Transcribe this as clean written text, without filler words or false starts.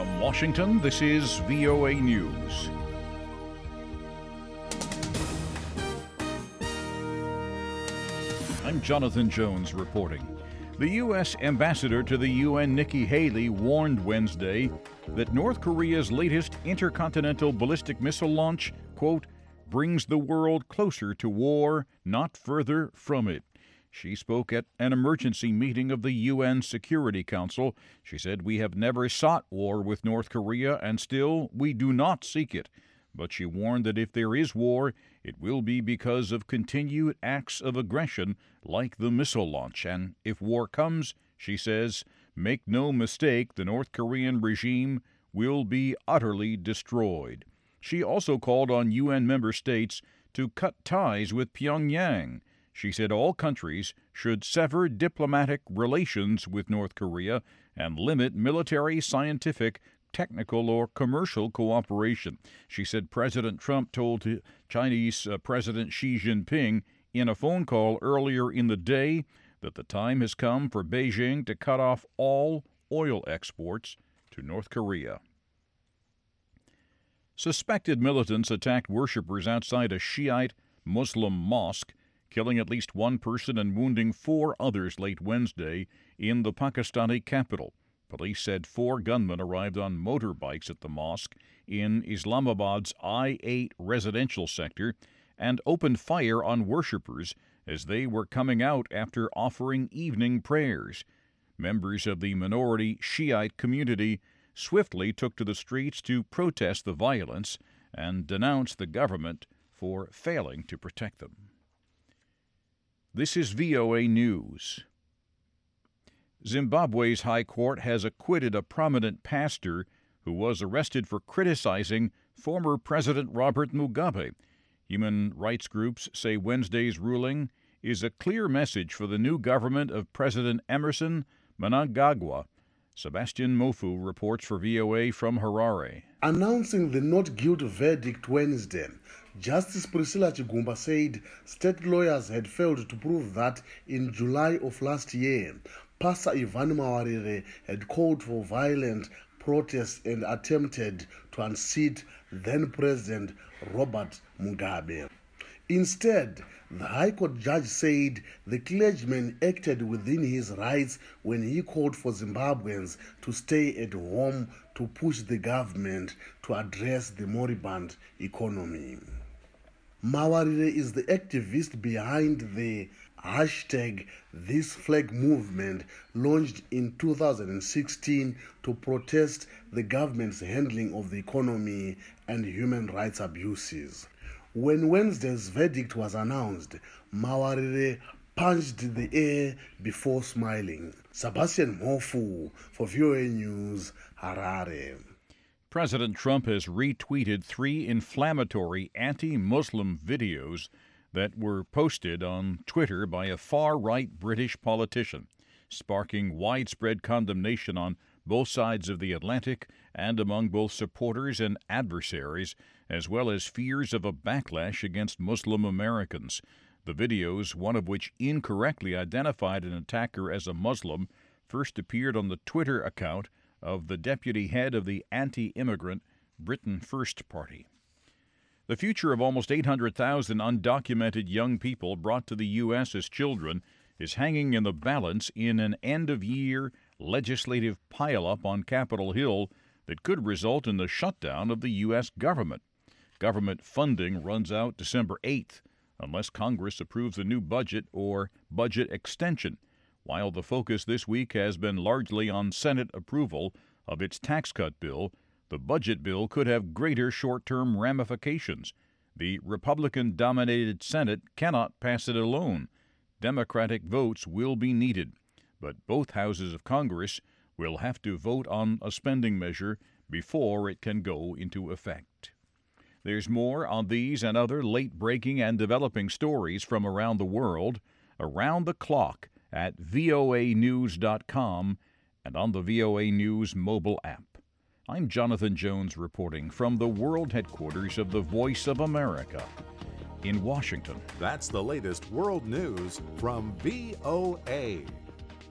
From Washington, this is VOA News. I'm Jonathan Jones reporting. The U.S. ambassador to the UN, Nikki Haley, warned Wednesday that North Korea's latest intercontinental ballistic missile launch, quote, brings the world closer to war, not further from it. She spoke at an emergency meeting of the UN Security Council. She said, "We have never sought war with North Korea, and still we do not seek it." But she warned that if there is war, it will be because of continued acts of aggression like the missile launch. And if war comes, she says, make no mistake, the North Korean regime will be utterly destroyed. She also called on UN member states to cut ties with Pyongyang. She said all countries should sever diplomatic relations with North Korea and limit military, scientific, technical, or commercial cooperation. She said President Trump told Chinese President Xi Jinping in a phone call earlier in the day that the time has come for Beijing to cut off all oil exports to North Korea. Suspected militants attacked worshippers outside a Shiite Muslim mosque, killing at least one person and wounding 4 others late Wednesday in the Pakistani capital. Police said 4 gunmen arrived on motorbikes at the mosque in Islamabad's I-8 residential sector and opened fire on worshippers as they were coming out after offering evening prayers. Members of the minority Shiite community swiftly took to the streets to protest the violence and denounce the government for failing to protect them. This is VOA News. Zimbabwe's High Court has acquitted a prominent pastor who was arrested for criticizing former President Robert Mugabe. Human rights groups say Wednesday's ruling is a clear message for the new government of President Emerson Mnangagwa. Sebastian Mofu reports for VOA from Harare. Announcing the not guilty verdict Wednesday, Justice Priscilla Chigumba said state lawyers had failed to prove that in July of last year, Pastor Ivan Mawarire had called for violent protests and attempted to unseat then-President Robert Mugabe. Instead, the High Court judge said the clergyman acted within his rights when he called for Zimbabweans to stay at home to push the government to address the moribund economy. Mawarire is the activist behind the hashtag This Flag movement launched in 2016 to protest the government's handling of the economy and human rights abuses. When Wednesday's verdict was announced, Mawarire punched the air before smiling. Sebastian Mofu for VOA News, Harare. President Trump has retweeted 3 inflammatory anti-Muslim videos that were posted on Twitter by a far-right British politician, sparking widespread condemnation on both sides of the Atlantic and among both supporters and adversaries, as well as fears of a backlash against Muslim Americans. The videos, one of which incorrectly identified an attacker as a Muslim, first appeared on the Twitter account of the deputy head of the anti-immigrant Britain First Party. The future of almost 800,000 undocumented young people brought to the U.S. as children is hanging in the balance in an end-of-year legislative pileup on Capitol Hill that could result in the shutdown of the U.S. government. Government funding runs out December 8th unless Congress approves a new budget or budget extension, while the focus this week has been largely on Senate approval of its tax cut bill. The budget bill could have greater short-term ramifications. The Republican-dominated Senate cannot pass it alone. Democratic votes will be needed, but both houses of Congress will have to vote on a spending measure before it can go into effect. There's more on these and other late-breaking and developing stories from around the world, around the clock at voanews.com and on the VOA News mobile app. I'm Jonathan Jones reporting from the world headquarters of the Voice of America in Washington. That's the latest world news from VOA.